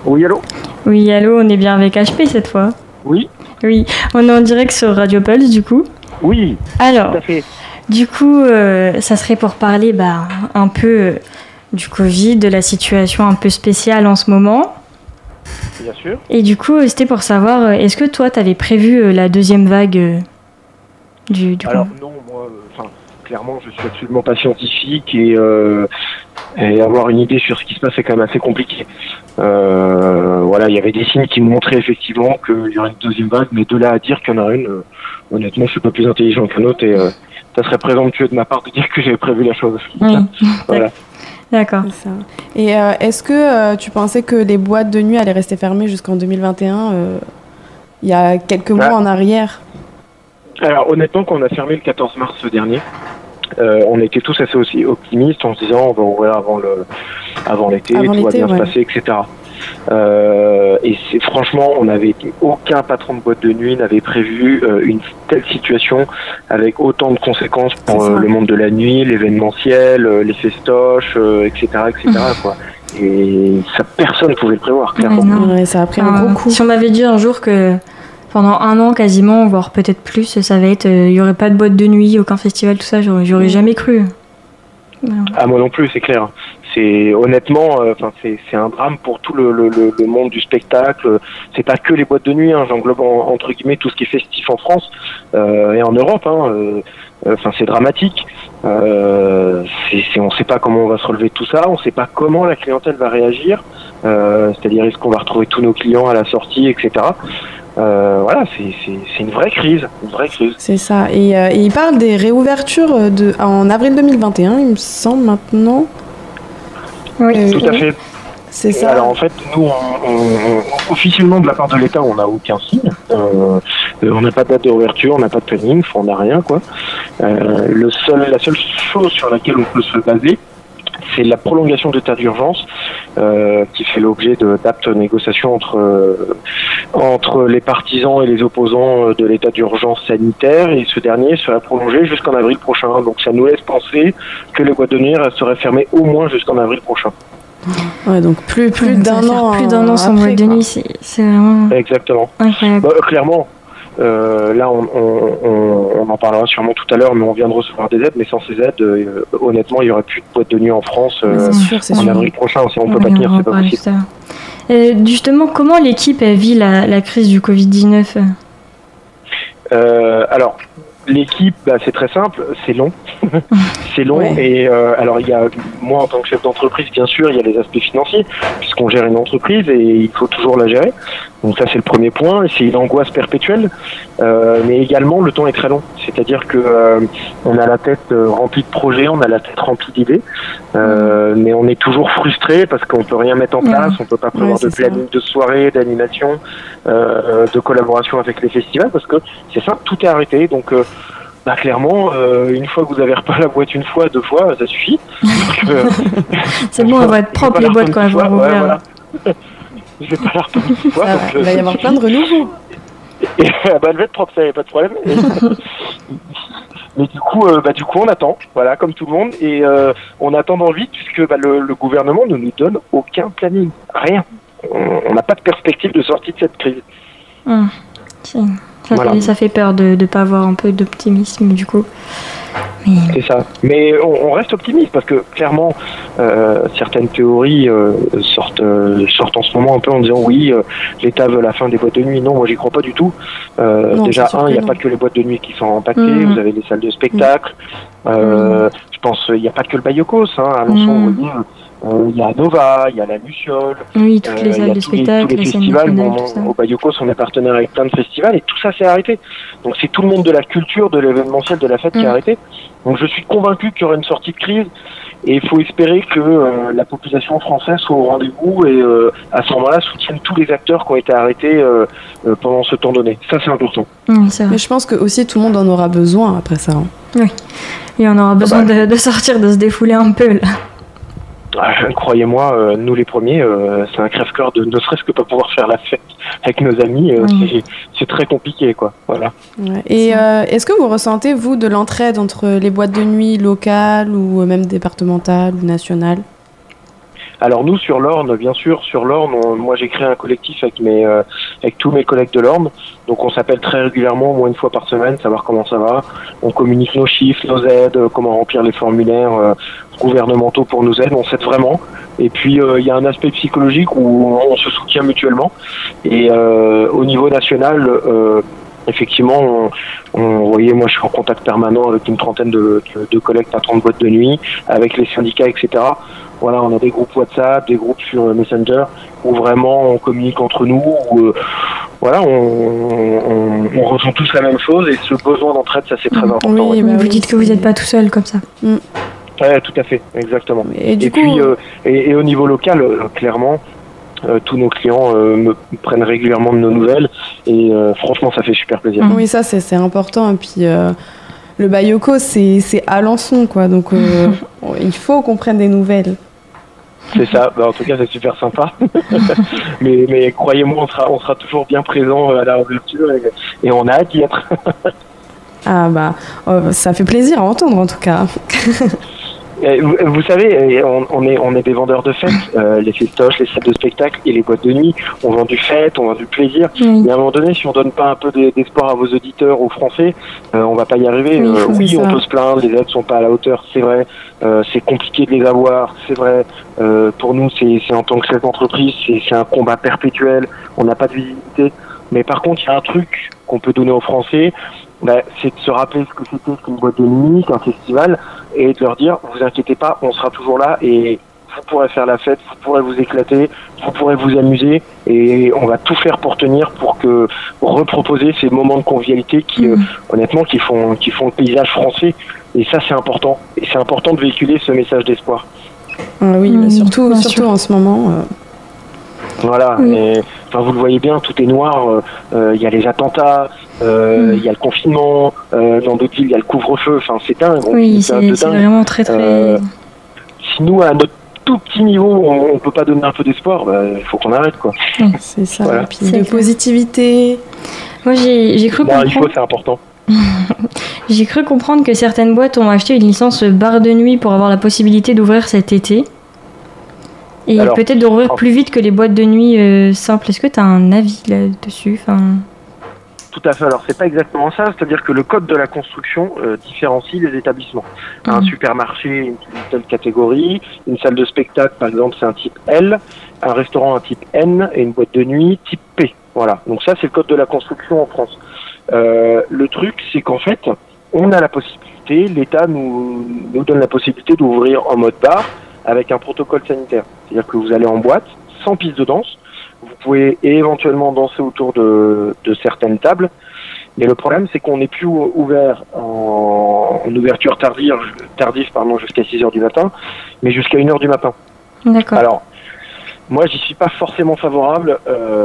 Oui, allô? Oui, allô, on est bien avec HP cette fois. Oui? Oui, on est en direct sur Radio Pulse du coup. Oui, Alors, tout à fait. du coup, ça serait pour parler un peu du Covid, de la situation un peu spéciale en ce moment. Bien sûr. Et du coup, c'était pour savoir, est-ce que toi, t'avais prévu la deuxième vague du Alors non, moi, clairement, je suis absolument pas scientifique et avoir une idée sur ce qui se passe, c'est quand même assez compliqué. Voilà, il y avait des signes qui montraient effectivement qu'il y aurait une deuxième vague, mais de là à dire qu'il y en a une, honnêtement, je suis pas plus intelligent qu'un autre et ça serait présomptueux de ma part de dire que j'avais prévu la chose. Oui. Voilà. D'accord. C'est ça. Et est-ce que tu pensais que les boîtes de nuit allaient rester fermées jusqu'en 2021, il y a quelques mois en arrière? Alors honnêtement, quand on a fermé le 14 mars dernier, on était tous assez aussi optimistes en se disant on va ouvrir avant l'été, tout va bien se passer, etc. Et franchement, aucun patron de boîte de nuit n'avait prévu une telle situation avec autant de conséquences pour le monde de la nuit, l'événementiel, les festoches, etc., quoi. Et ça, personne ne pouvait le prévoir, clairement. Ouais, ça a pris un gros coup. Si on m'avait dit un jour que pendant un an quasiment, voire peut-être plus, ça va être, il y aurait pas de boîte de nuit, aucun festival, tout ça, j'aurais jamais cru. Ah, moi non plus, c'est clair. C'est honnêtement, c'est un drame pour tout le monde du spectacle. C'est pas que les boîtes de nuit, j'englobe entre guillemets tout ce qui est festif en France et en Europe. C'est dramatique. On sait pas comment on va se relever de tout ça. On sait pas comment la clientèle va réagir. C'est-à-dire est-ce qu'on va retrouver tous nos clients à la sortie, etc. Voilà, c'est une vraie crise, C'est ça. Et il parle des réouvertures en avril 2021, il me semble maintenant. Oui, tout à fait. C'est ça. Alors en fait, nous, officiellement de la part de l'État, on n'a aucun signe. On n'a pas de date de réouverture, on n'a pas de planning, on n'a rien, quoi. La seule chose sur laquelle on peut se baser, c'est la prolongation de l'état d'urgence qui fait l'objet d'aptes négociations entre les partisans et les opposants de l'état d'urgence sanitaire, et ce dernier sera prolongé jusqu'en avril prochain. Donc ça nous laisse penser que les boîtes de nuit resteraient fermées au moins jusqu'en avril prochain. Ouais, donc plus d'un an. Plus d'un an sans boîte de nuit, c'est vraiment exactement incroyable. Clairement. Là, on en parlera sûrement tout à l'heure, mais on vient de recevoir des aides, mais sans ces aides, honnêtement, il n'y aurait plus de boîte de nuit en France en avril prochain. On ne peut pas tenir, c'est pas possible. Justement, comment l'équipe vit la crise du Covid-19 ? Alors, l'équipe, c'est très simple, c'est long. C'est long, ouais. Et alors il y a, moi en tant que chef d'entreprise, bien sûr, il y a les aspects financiers, puisqu'on gère une entreprise et il faut toujours la gérer. Donc ça c'est le premier point, c'est une angoisse perpétuelle, mais également le temps est très long. C'est-à-dire que on a la tête remplie de projets, on a la tête remplie d'idées, mais on est toujours frustré parce qu'on peut rien mettre en place, on peut pas prévoir de planning de soirée, d'animation, de collaboration avec les festivals, parce que c'est ça, tout est arrêté. Donc clairement, une fois que vous avez repeint la boîte une fois, deux fois, ça suffit. C'est bon, elle va être propre les boîtes quand elles vont rouvrir. Voilà. Je vais pas la repeindre une fois. Il va y avoir plein de renouveau. Elle va être propre, ça, y a pas de problème. Mais du coup, on attend, voilà, comme tout le monde, et on attend dans le vide puisque le gouvernement ne nous donne aucun planning, rien. On n'a pas de perspective de sortie de cette crise. Ça fait peur de ne pas avoir un peu d'optimisme du coup. Mais... C'est ça. Mais on reste optimiste parce que clairement, certaines théories sortent en ce moment un peu en disant oui, l'État veut la fin des boîtes de nuit. Non, moi j'y crois pas du tout. Non, déjà, il n'y a pas que les boîtes de nuit qui sont impactées. Vous avez les salles de spectacle. Je pense il n'y a pas que le Bayocos. À Alençon, vous voyez. Il y a Nova, il y a la Luciole, oui, toutes les salles de spectacle, tous les festivals. Au Bayocos, on est partenaire avec plein de festivals et tout ça s'est arrêté. Donc c'est tout le monde de la culture, de l'événementiel, de la fête qui est arrêté. Donc je suis convaincu qu'il y aura une sortie de crise et il faut espérer que la population française soit au rendez-vous et à ce moment-là soutienne tous les acteurs qui ont été arrêtés pendant ce temps donné. Ça c'est important. Mais je pense que aussi tout le monde en aura besoin après ça. Oui, et on aura besoin de sortir, de se défouler un peu là. Croyez-moi, nous les premiers, c'est un crève-cœur de ne serait-ce que pas pouvoir faire la fête avec nos amis. C'est très compliqué, quoi. Voilà. Ouais. Et est-ce que vous ressentez, vous, de l'entraide entre les boîtes de nuit locales ou même départementales ou nationales ? Alors nous sur l'Orne, bien sûr, sur l'Orne, moi j'ai créé un collectif avec tous mes collègues de l'Orne. Donc on s'appelle très régulièrement, au moins une fois par semaine, savoir comment ça va. On communique nos chiffres, nos aides, comment remplir les formulaires gouvernementaux pour nos aides. On s'aide vraiment. Et puis il y a un aspect psychologique où on se soutient mutuellement. Et au niveau national, effectivement, vous voyez, moi je suis en contact permanent avec une trentaine de collègues patrons de boîtes de nuit, avec les syndicats, etc. Voilà, on a des groupes WhatsApp, des groupes sur Messenger, où vraiment on communique entre nous, où voilà, on ressent tous la même chose, et ce besoin d'entraide, ça c'est très important. Oui, vous dites que vous n'êtes pas tout seul comme ça. Ouais, tout à fait, exactement. Et du coup, puis, et au niveau local, clairement, tous nos clients me prennent régulièrement de nos nouvelles, et franchement, ça fait super plaisir. Oui, ça c'est important. Et puis le Bayoko, c'est Alençon, quoi. Donc il faut qu'on prenne des nouvelles. C'est ça. Bah, en tout cas, c'est super sympa. mais croyez-moi, on sera toujours bien présent à la ouverture, et on a hâte d'y être. Ah bah, ça fait plaisir à entendre en tout cas. Vous savez, on est des vendeurs de fêtes, les festoches, les salles de spectacle et les boîtes de nuit. On vend du fête, on vend du plaisir. Et à un moment donné, si on donne pas un peu d'espoir à vos auditeurs, aux Français, on va pas y arriver. Oui, on peut se plaindre, les aides sont pas à la hauteur, c'est vrai. C'est compliqué de les avoir, c'est vrai. Pour nous, c'est en tant que chef d'entreprise, c'est un combat perpétuel. On n'a pas de visibilité. Mais par contre, il y a un truc qu'on peut donner aux Français. C'est de se rappeler ce que c'était qu'une boîte de nuit, qu'un festival, et de leur dire, vous inquiétez pas, on sera toujours là, et vous pourrez faire la fête, vous pourrez vous éclater, vous pourrez vous amuser, et on va tout faire pour tenir, pour reproposer ces moments de convivialité qui, honnêtement, qui font le paysage français. Et ça, c'est important. Et c'est important de véhiculer ce message d'espoir. Oui, surtout en ce moment. Voilà, et, vous le voyez bien, tout est noir, il y a les attentats, il y a le confinement, dans d'autres villes il y a le couvre-feu, c'est dingue. Oui, c'est vraiment très très... Si nous, à notre tout petit niveau, on peut pas donner un peu d'espoir, il faut qu'on arrête, quoi. C'est ça, voilà. Et puis de positivité. Moi j'ai cru comprendre... Il faut, c'est important. J'ai cru comprendre que certaines boîtes ont acheté une licence bar de nuit pour avoir la possibilité d'ouvrir cet été. Et alors, peut-être de rouvrir plus vite que les boîtes de nuit simples. Est-ce que tu as un avis là-dessus? Tout à fait. Alors, c'est pas exactement ça. C'est-à-dire que le code de la construction différencie les établissements. Un supermarché, une telle catégorie. Une salle de spectacle, par exemple, c'est un type L. Un restaurant, un type N. Et une boîte de nuit, type P. Voilà. Donc ça, c'est le code de la construction en France. Le truc, c'est qu'en fait, on a la possibilité, l'État nous donne la possibilité d'ouvrir en mode bar, avec un protocole sanitaire. C'est-à-dire que vous allez en boîte, sans piste de danse, vous pouvez éventuellement danser autour de certaines tables, mais le problème c'est qu'on n'est plus ouvert en ouverture tardive jusqu'à 6h du matin, mais jusqu'à 1h du matin. D'accord. Alors, moi j'y suis pas forcément favorable,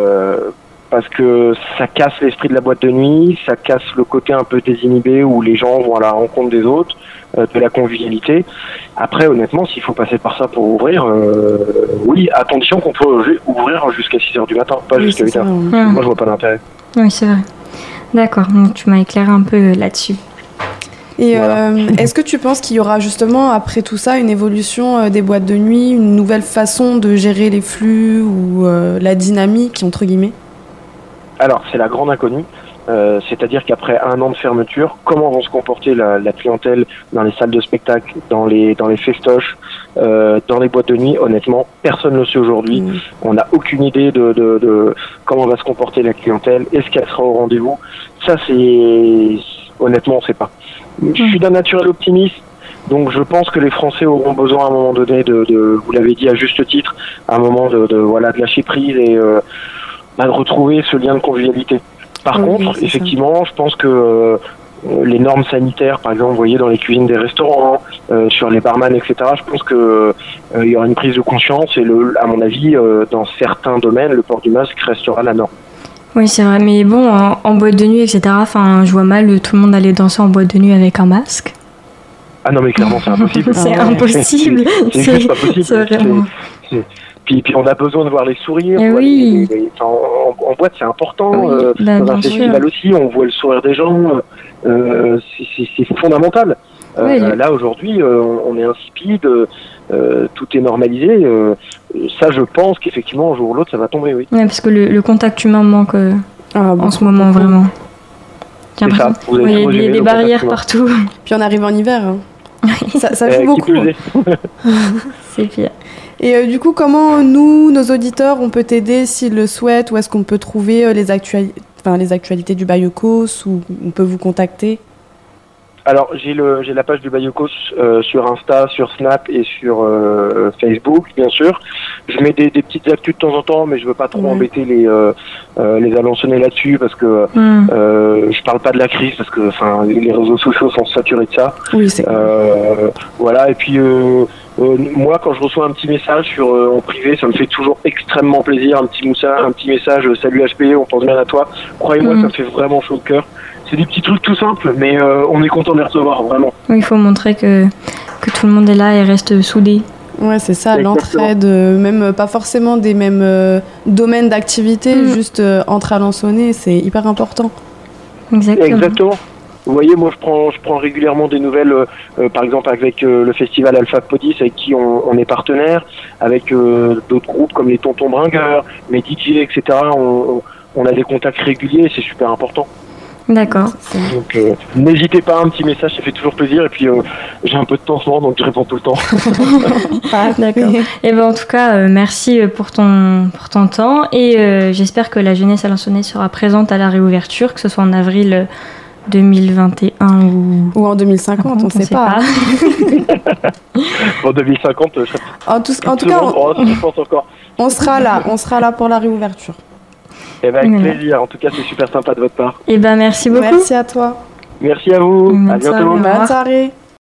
parce que ça casse l'esprit de la boîte de nuit, ça casse le côté un peu désinhibé où les gens vont à la rencontre des autres, de la convivialité. Après, honnêtement, s'il faut passer par ça pour ouvrir, oui, à condition qu'on peut ouvrir jusqu'à 6h du matin, pas jusqu'à 8h. Moi, je vois pas d'intérêt. Oui, c'est vrai. D'accord, donc tu m'as éclairé un peu là-dessus. Et voilà. Est-ce que tu penses qu'il y aura justement, après tout ça, une évolution des boîtes de nuit, une nouvelle façon de gérer les flux ou la dynamique, entre guillemets? Alors, c'est la grande inconnue. C'est-à-dire qu'après 1 an de fermeture, comment vont se comporter la clientèle dans les salles de spectacle, dans les festoches, dans les boîtes de nuit? Honnêtement, personne ne le sait aujourd'hui. On n'a aucune idée de comment va se comporter la clientèle. Est-ce qu'elle sera au rendez-vous? Ça, honnêtement, on ne sait pas. Je suis d'un naturel optimiste. Donc je pense que les Français auront besoin à un moment donné vous l'avez dit à juste titre, à un moment de lâcher prise et de retrouver ce lien de convivialité. Par contre, effectivement, je pense que les normes sanitaires, par exemple, vous voyez, dans les cuisines des restaurants, sur les barman, etc., je pense que il y aura une prise de conscience et, à mon avis, dans certains domaines, le port du masque restera la norme. Oui, c'est vrai, mais bon, en boîte de nuit, etc., je vois mal tout le monde aller danser en boîte de nuit avec un masque. Ah non, mais clairement, c'est impossible. C'est impossible. C'est juste pas possible. C'est vraiment... Puis on a besoin de voir les sourires. Oui. En boîte, c'est important. Dans un festival aussi, on voit le sourire des gens. C'est fondamental. Là, aujourd'hui, on est insipide. tout est normalisé, ça je pense qu'effectivement un jour ou l'autre ça va tomber, oui. Ouais, parce que le contact humain manque en ce moment vraiment. C'est ça. Il y a des barrières partout. Puis on arrive en hiver. Hein. Ça joue beaucoup. C'est pire. Et du coup, comment nous, nos auditeurs, on peut t'aider s'ils le souhaitent? Où est-ce qu'on peut trouver les actualités du Bayokos, ou on peut vous contacter? Alors, j'ai la page du Bayokos sur Insta, sur Snap et sur Facebook, bien sûr. Je mets des petites actus de temps en temps, mais je veux pas trop embêter les Alençonnais là-dessus, parce que je parle pas de la crise, parce que les réseaux sociaux sont saturés de ça. Oui, c'est voilà, et puis moi, quand je reçois un petit message en privé, ça me fait toujours extrêmement plaisir. Un petit message, salut HPE, on pense bien à toi. Croyez-moi, ça me fait vraiment chaud au cœur. C'est des petits trucs tout simples, mais on est content de les recevoir, vraiment. Oui, il faut montrer que tout le monde est là et reste soudé. Ouais, c'est ça, l'entraide, même pas forcément des mêmes domaines d'activité, juste entre Alençonnais, c'est hyper important. Exactement. Vous voyez, moi je prends régulièrement des nouvelles, par exemple avec le festival Alpha Podis, avec qui on est partenaire, avec d'autres groupes comme les Tontons Bringueurs, les DJ, etc. On a des contacts réguliers et c'est super important. D'accord. Donc n'hésitez pas, un petit message, ça fait toujours plaisir. Et puis j'ai un peu de temps en ce moment, donc je réponds tout le temps. D'accord. Et en tout cas, merci pour ton temps. Et j'espère que la jeunesse alençonnaise sera présente à la réouverture, que ce soit en avril 2021 ou en 2050, on ne sait pas. En 2050, je serai en tout cas, je pense encore. On sera là pour la réouverture. Eh ben, avec plaisir. En tout cas, c'est super sympa de votre part. Eh ben, merci beaucoup. Merci à toi. Merci à vous. À bientôt. Bonne soirée.